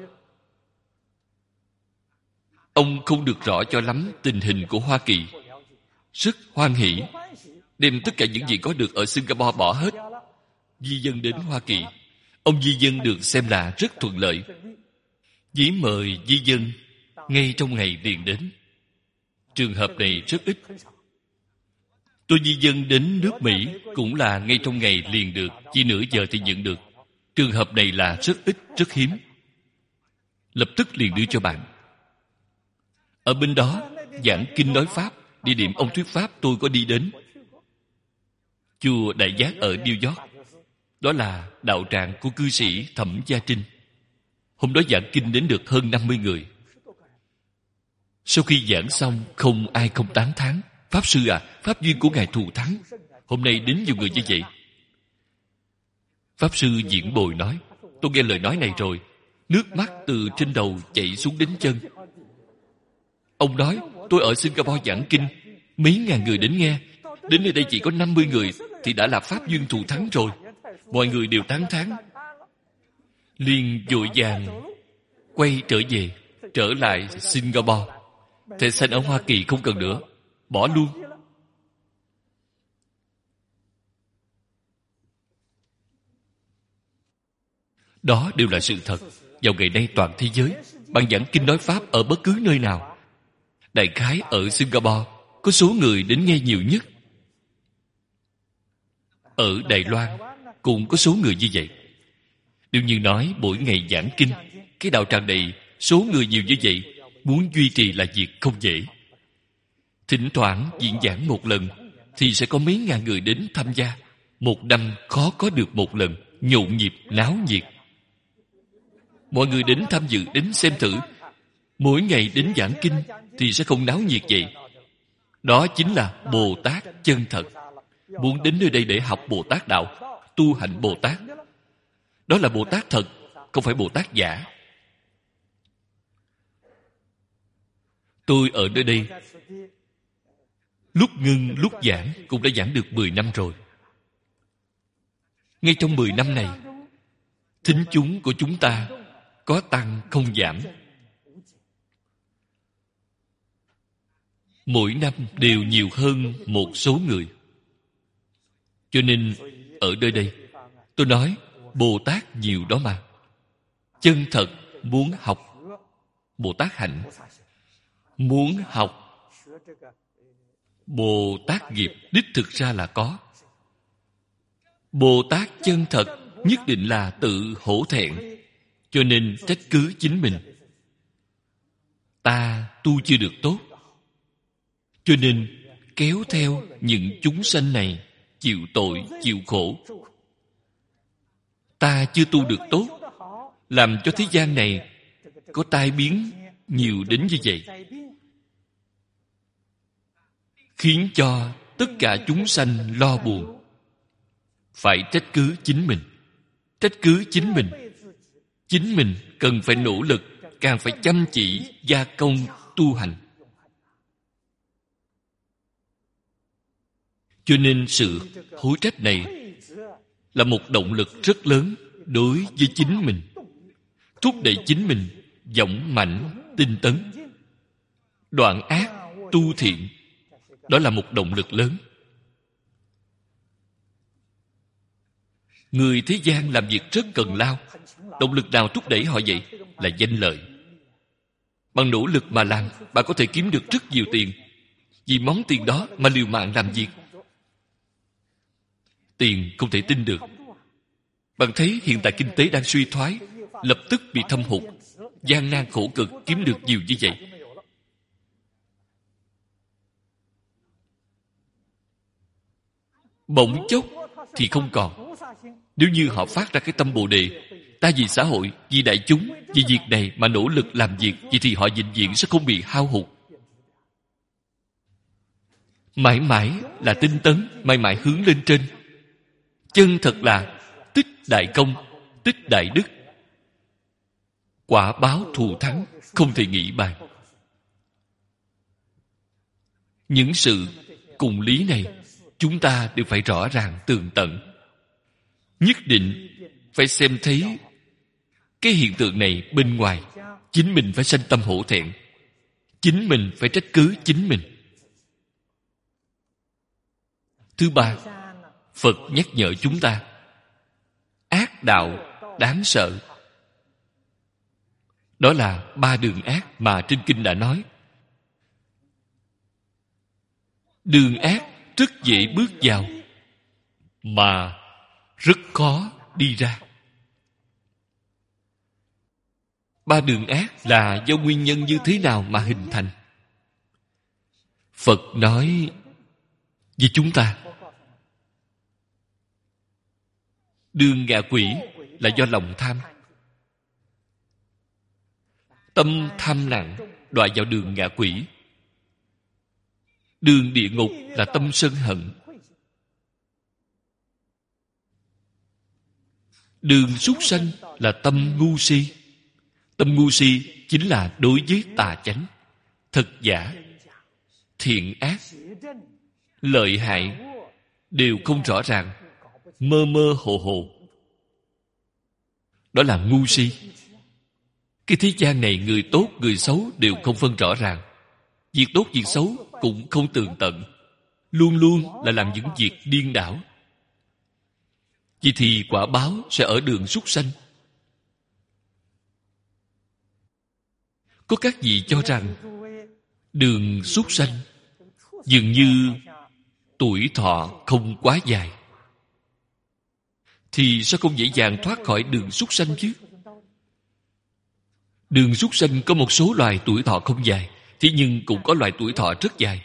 ông không được rõ cho lắm tình hình của Hoa Kỳ. Rất hoan hỷ, đem tất cả những gì có được ở Singapore bỏ hết, di dân đến Hoa Kỳ. ông di dân được xem là rất thuận lợi. Chỉ mời di dân ngay trong ngày liền đến. Trường hợp này rất ít. Tôi di dân đến nước Mỹ cũng là ngay trong ngày liền được, chỉ nửa giờ thì nhận được. Trường hợp này là rất ít, rất hiếm. Lập tức liền đưa cho bạn. Ở bên đó, giảng kinh nói Pháp, địa điểm ông thuyết Pháp tôi có đi đến. Chùa Đại Giác ở New York. Đó là đạo tràng của cư sĩ Thẩm Gia Trinh. Hôm đó giảng kinh đến được hơn năm mươi người. Sau khi giảng xong, không ai không tán thán. Pháp sư à, pháp duyên của ngài thù thắng. Hôm nay đến nhiều người như vậy. Pháp sư Diễn Bồi nói, tôi nghe lời nói này rồi, nước mắt từ trên đầu chảy xuống đến chân. Ông nói, tôi ở Singapore giảng kinh, mấy ngàn người đến nghe. Đến nơi đây chỉ có năm mươi người thì đã là pháp duyên thù thắng rồi. Mọi người đều tán thán. Liền vội vàng quay trở về, trở lại Singapore. Thẻ xanh ở Hoa Kỳ không cần nữa, bỏ luôn. Đó đều là sự thật. Vào ngày nay toàn thế giới, bạn giảng kinh nói Pháp ở bất cứ nơi nào, đại khái ở Singapore có số người đến nghe nhiều nhất. Ở Đài Loan cũng có số người như vậy. Đương nhiên nói mỗi ngày giảng kinh, cái đạo tràng này số người nhiều như vậy, muốn duy trì là việc không dễ. Thỉnh thoảng diễn giảng một lần thì sẽ có mấy ngàn người đến tham gia. Một năm khó có được một lần, nhộn nhịp, náo nhiệt. Mọi người đến tham dự, đến xem thử. Mỗi ngày đến giảng kinh thì sẽ không náo nhiệt vậy. Đó chính là Bồ Tát chân thật. Muốn đến nơi đây để học Bồ Tát đạo, tu hạnh Bồ Tát. Đó là Bồ Tát thật, không phải Bồ Tát giả. Tôi ở nơi đây, lúc ngưng lúc giảng cũng đã giảng được mười năm rồi. Ngay trong mười năm này, thính chúng của chúng ta có tăng không giảm. Mỗi năm đều nhiều hơn một số người. Cho nên ở nơi đây tôi nói Bồ Tát nhiều đó mà. Chân thật muốn học Bồ Tát hạnh, muốn học Bồ Tát nghiệp, đích thực ra là có. Bồ Tát chân thật nhất định là tự hổ thẹn, cho nên trách cứ chính mình. Ta tu chưa được tốt, cho nên kéo theo những chúng sanh này chịu tội, chịu khổ. Ta chưa tu được tốt, làm cho thế gian này có tai biến nhiều đến như vậy, khiến cho tất cả chúng sanh lo buồn. Phải trách cứ chính mình. Trách cứ chính mình. Chính mình cần phải nỗ lực, càng phải chăm chỉ gia công tu hành. Cho nên sự hối trách này là một động lực rất lớn đối với chính mình, thúc đẩy chính mình dũng mãnh tinh tấn, đoạn ác tu thiện. Đó là một động lực lớn. Người thế gian làm việc rất cần lao. Động lực nào thúc đẩy họ vậy? Là danh lợi. Bằng nỗ lực mà làm, bạn có thể kiếm được rất nhiều tiền. Vì món tiền đó mà liều mạng làm việc. Tiền không thể tin được. Bạn thấy hiện tại kinh tế đang suy thoái, lập tức bị thâm hụt, gian nan khổ cực kiếm được nhiều như vậy. Bỗng chốc thì không còn. Nếu như họ phát ra cái tâm Bồ Đề, ta vì xã hội, vì đại chúng, vì việc này mà nỗ lực làm việc, vậy thì họ vĩnh viễn sẽ không bị hao hụt. Mãi mãi là tinh tấn, mãi mãi hướng lên trên. Chân thật là tích đại công, tích đại đức. Quả báo thù thắng không thể nghĩ bàn. Những sự cùng lý này chúng ta đều phải rõ ràng tường tận. Nhất định phải xem thấy cái hiện tượng này bên ngoài. Chính mình phải sanh tâm hổ thẹn. Chính mình phải trách cứ chính mình. Thứ ba, Phật nhắc nhở chúng ta ác đạo đáng sợ. Đó là ba đường ác mà trên kinh đã nói. Đường ác rất dễ bước vào, mà rất khó đi ra. Ba đường ác là do nguyên nhân như thế nào mà hình thành? Phật nói với chúng ta, đường ngạ quỷ là do lòng tham. Tâm tham nặng đọa vào đường ngạ quỷ. Đường địa ngục là tâm sân hận. Đường súc sanh là tâm ngu si. Tâm ngu si chính là đối với tà chánh, thật giả, thiện ác, lợi hại đều không rõ ràng, mơ mơ hồ hồ. Đó là ngu si. Cái thế gian này người tốt, người xấu đều không phân rõ ràng. Việc tốt, việc xấu cũng không tường tận. Luôn luôn là làm những việc điên đảo. Vì thì quả báo sẽ ở đường súc sanh. Có các vị cho rằng đường súc sanh dường như tuổi thọ không quá dài, thì sao không dễ dàng thoát khỏi đường súc sanh chứ? Đường súc sanh có một số loài tuổi thọ không dài, thế nhưng cũng có loài tuổi thọ rất dài.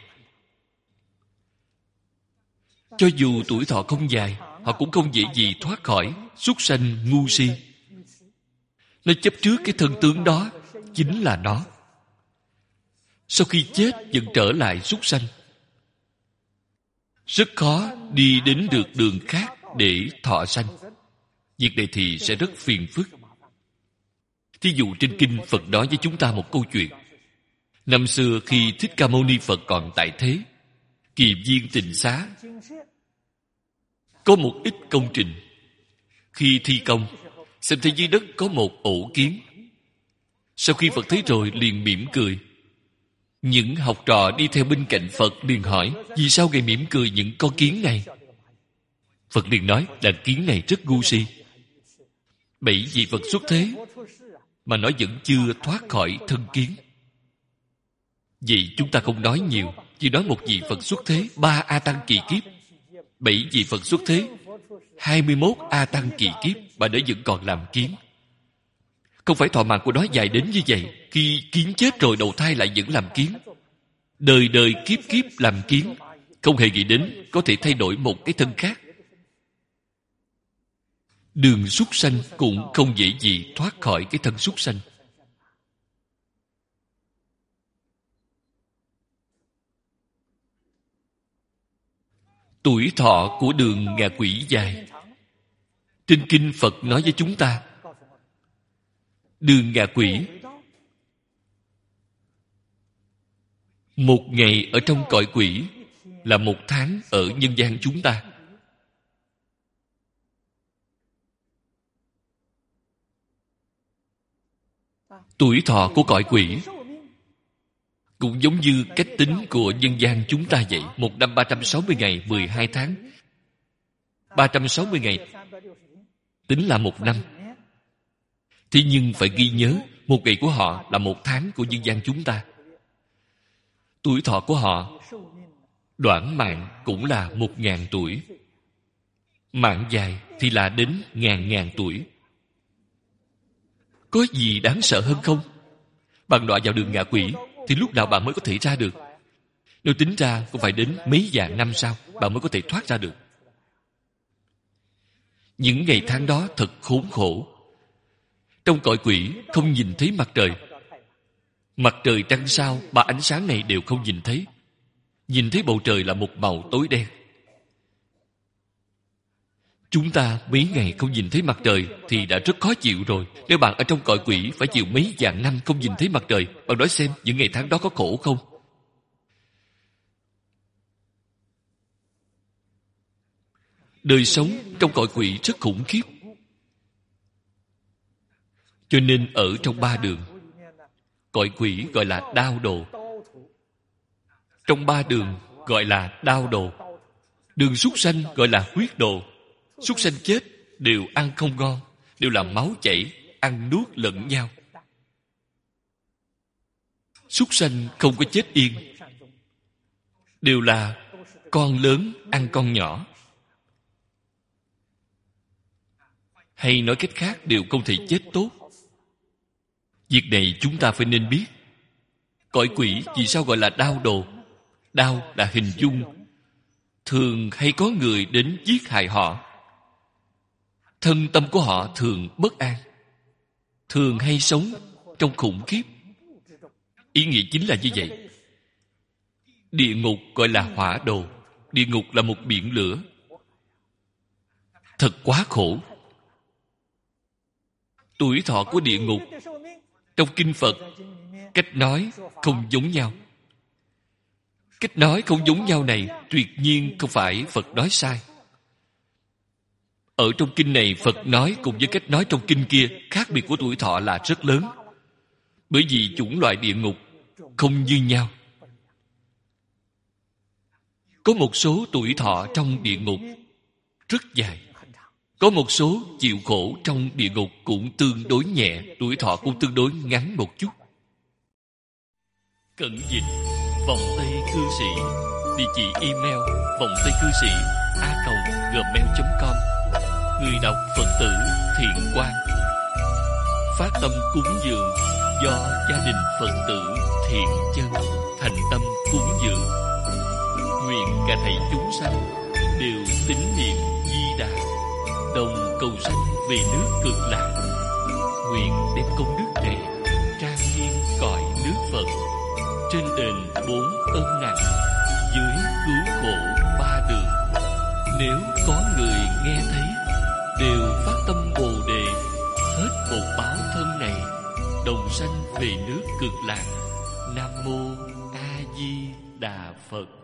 Cho dù tuổi thọ không dài, họ cũng không dễ gì thoát khỏi súc sanh ngu si. Nó chấp trước cái thân tướng đó chính là nó. Sau khi chết vẫn trở lại súc sanh. Rất khó đi đến được đường khác để thọ sanh. Việc này thì sẽ rất phiền phức. Thí dụ trên kinh Phật nói với chúng ta một câu chuyện. Năm xưa khi Thích Ca Mâu Ni Phật còn tại thế, Kiền Viên Tịnh Xá có một ít công trình. Khi thi công, xem thấy dưới đất có một ổ kiến. Sau khi Phật thấy rồi liền mỉm cười. Những học trò đi theo bên cạnh Phật liền hỏi, vì sao Ngài mỉm cười những con kiến này? Phật liền nói là kiến này rất ngu si. Bảy vị Phật xuất thế mà nó vẫn chưa thoát khỏi thân kiến. Vậy chúng ta không nói nhiều, chỉ nói một vị Phật xuất thế ba A Tăng kỳ kiếp, bảy vị Phật xuất thế hai mươi mốt A Tăng kỳ kiếp mà nó vẫn còn làm kiến. Không phải thọ mạng của nó dài đến như vậy. Khi kiến chết rồi đầu thai lại vẫn làm kiến. Đời đời kiếp kiếp làm kiến, không hề nghĩ đến có thể thay đổi một cái thân khác. Đường súc sanh cũng không dễ gì thoát khỏi cái thân súc sanh. Tuổi thọ của đường ngạ quỷ dài. Trên kinh Phật nói với chúng ta, đường ngạ quỷ một ngày ở trong cõi quỷ là một tháng ở nhân gian chúng ta. Tuổi thọ của cõi quỷ cũng giống như cách tính của nhân gian chúng ta vậy. Một năm ba trăm sáu mươi ngày, mười hai tháng. Ba trăm sáu mươi ngày tính là một năm. Thế nhưng phải ghi nhớ, một ngày của họ là một tháng của nhân gian chúng ta. Tuổi thọ của họ đoạn mạng cũng là một ngàn tuổi. Mạng dài thì là đến ngàn ngàn tuổi. Có gì đáng sợ hơn không? Bạn đọa vào đường ngạ quỷ thì lúc nào bạn mới có thể ra được? Nếu tính ra cũng phải đến mấy vạn năm sau bạn mới có thể thoát ra được. Những ngày tháng đó thật khốn khổ. Trong cõi quỷ không nhìn thấy mặt trời. Mặt trời trăng sao, ba ánh sáng này đều không nhìn thấy. Nhìn thấy bầu trời là một màu tối đen. Chúng ta mấy ngày không nhìn thấy mặt trời thì đã rất khó chịu rồi. Nếu bạn ở trong cõi quỷ phải chịu mấy vạn năm không nhìn thấy mặt trời, bạn nói xem những ngày tháng đó có khổ không? Đời sống trong cõi quỷ rất khủng khiếp. Cho nên ở trong ba đường, cõi quỷ gọi là đao đồ. Trong ba đường gọi là đao đồ. Đường súc sanh gọi là huyết đồ. Súc sanh chết đều ăn không ngon, đều là máu chảy, ăn nuốt lẫn nhau. Súc sanh không có chết yên, đều là con lớn ăn con nhỏ. Hay nói cách khác, đều không thể chết tốt. Việc này chúng ta phải nên biết. Cõi quỷ vì sao gọi là đao đồ? Đao là hình dung. Thường hay có người đến giết hại họ. Thân tâm của họ thường bất an, thường hay sống trong khủng khiếp. Ý nghĩa chính là như vậy. Địa ngục gọi là hỏa đồ. Địa ngục là một biển lửa. Thật quá khổ. Tuổi thọ của địa ngục trong kinh Phật, cách nói không giống nhau. Cách nói không giống nhau này tuyệt nhiên không phải Phật nói sai. Ở trong kinh này, Phật nói cùng với cách nói trong kinh kia, khác biệt của tuổi thọ là rất lớn. Bởi vì chủng loại địa ngục không như nhau. Có một số tuổi thọ trong địa ngục rất dài. Có một số chịu khổ trong địa ngục cũng tương đối nhẹ, tuổi thọ cũng tương đối ngắn một chút. Cẩn dịch vọng tây cư sĩ, địa chỉ email vọng tây cư sĩ a còng gmail chấm com. Người đọc Phật tử Thiện Quang. Phát tâm cúng dường do gia đình Phật tử Thiện Chân thành tâm cúng dường. Nguyện cả thảy chúng sanh đều tín niệm Di Đà, đồng cầu sanh về nước Cực Lạc. Nguyện đem công đức này trang nghiêm cõi nước Phật, trên đền bốn ân nặng, dưới cứu khổ ba đường. Nếu có người nghe thấy đều phát tâm Bồ Đề, hết một báo thân này, đồng sanh về nước Cực Lạc. Nam mô A Di Đà Phật.